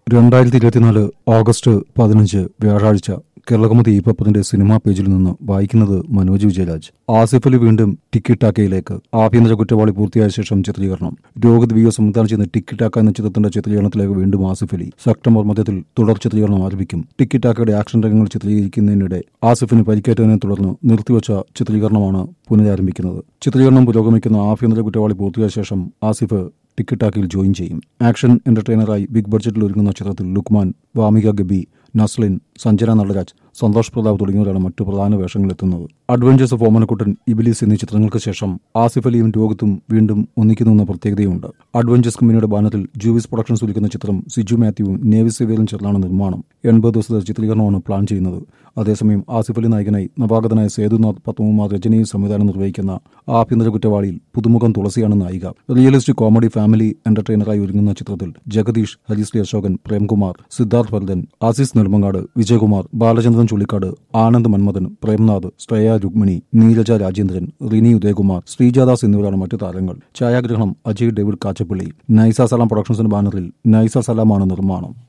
2024 August 15 വ്യാഴാഴ്ച കേരളകൗമുദി പേപ്പറിന്റെ cinema പേജിൽ നിന്ന് വായിക്കുന്നത് മനോജ് വിജയരാജ്. ആസിഫ് അലി വീണ്ടും ടിക്കി ടാക്കയിലേക്ക്. ആഭ്യന്തര കുറ്റവാളി പൂർത്തിയായ ശേഷം ചിത്രീകരണം. രോഹിത് വിയോ സംവിധാനം ചെയ്യുന്ന ടിക്കി ടാക്ക എന്ന ചിത്രത്തിന്റെ ചിത്രീകരണത്തിലേക്ക് വീണ്ടും ആസിഫ് അലി. സെപ്റ്റംബർ മധ്യത്തിൽ തുടർ ചിത്രീകരണം ആരംഭിക്കും. ടിക്കി ടാക്കയുടെ ആക്ഷൻ രംഗങ്ങൾ ചിത്രീകരിക്കുന്നതിനിടെ ആസിഫിന് പരിക്കേറ്റതിനെ തുടർന്ന് നിർത്തിവച്ച ചിത്രീകരണമാണ് പുനരാരംഭിക്കുന്നത്. ചിത്രീകരണം പുരോഗമിക്കുന്ന ആഭ്യന്തര കുറ്റവാളി പൂർത്തിയായ ശേഷം ആസിഫ് ടിക്കി ടാക്കയിൽ ജോയിൻ ചെയ്യും. ആക്ഷൻ എന്റർടൈനറായി ബിഗ് ബഡ്ജറ്റിൽ ഒരുങ്ങുന്ന ചിത്രത്തിൽ ലുക്മാൻ, വാമിക ഗബി, നസ്ലിൻ, സഞ്ജന നടരാജ്, സന്തോഷ് പ്രതാപ് തുടങ്ങിയവരാണ് മറ്റു പ്രധാന വേഷങ്ങളിലെത്തുന്നത്. അഡ്വഞ്ചേഴ്സ് ഓഫ് ഓമനക്കുട്ടൻ, ഇബിലിസ് എന്നീ ചിത്രങ്ങൾക്ക് ശേഷം ആസിഫ് അലിയും രോഹിത്തും വീണ്ടും ഒന്നിക്കുന്നുവെന്ന പ്രത്യേകതയുണ്ട്. അഡ്വഞ്ചേഴ്സ് കമ്പനിയുടെ ബാനറിൽ ജൂവിസ് പ്രൊഡക്ഷൻസ് ഒരുക്കുന്ന ചിത്രം സിജു മാത്യുവും നേവി സേവിയറും ചേർന്നാണ് നിർമ്മാണം. 80 ദിവസത്തെ ചിത്രീകരണമാണ് പ്ലാൻ ചെയ്യുന്നത്. അതേസമയം ആസിഫ് അലി നായകനായി നവാഗതനായ സേതുനാഥ് പത്മകുമാർ രചനയും സംവിധാനം നിർവഹിക്കുന്ന ആഭ്യന്തര കുറ്റവാളിയിൽ പുതുമുഖം തുളസിയാണ് നായിക. റിയലിസ്റ്റിക് കോമഡി ഫാമിലി എന്റർടൈനറായി ഒരുങ്ങുന്ന ചിത്രത്തിൽ ജഗദീഷ്, ഹരിശ്രീ അശോകൻ, പ്രേംകുമാർ, സിദ്ധാർത്ഥ് ഭരതൻ, ആസിസ് നെടുമങ്ങാട്, വിജയകുമാർ, ബാലചന്ദ്രൻ ചുള്ളിക്കാട്, ആനന്ദ് മന്മഥൻ, പ്രേംനാഥ്, ശ്രേയ രുക്മിണി, നീരജ രാജേന്ദ്രൻ, റിനി ഉദയകുമാർ, ശ്രീജാദാസ് എന്നിവരാണ് മറ്റു താരങ്ങൾ. ഛായാഗ്രഹണം അജയ് ഡേവിഡ് കാച്ചപ്പള്ളി. നൈസ സലാം പ്രൊഡക്ഷൻസിന്റെ ബാനറിൽ നൈസ സലാമാണ് നിർമ്മാണം.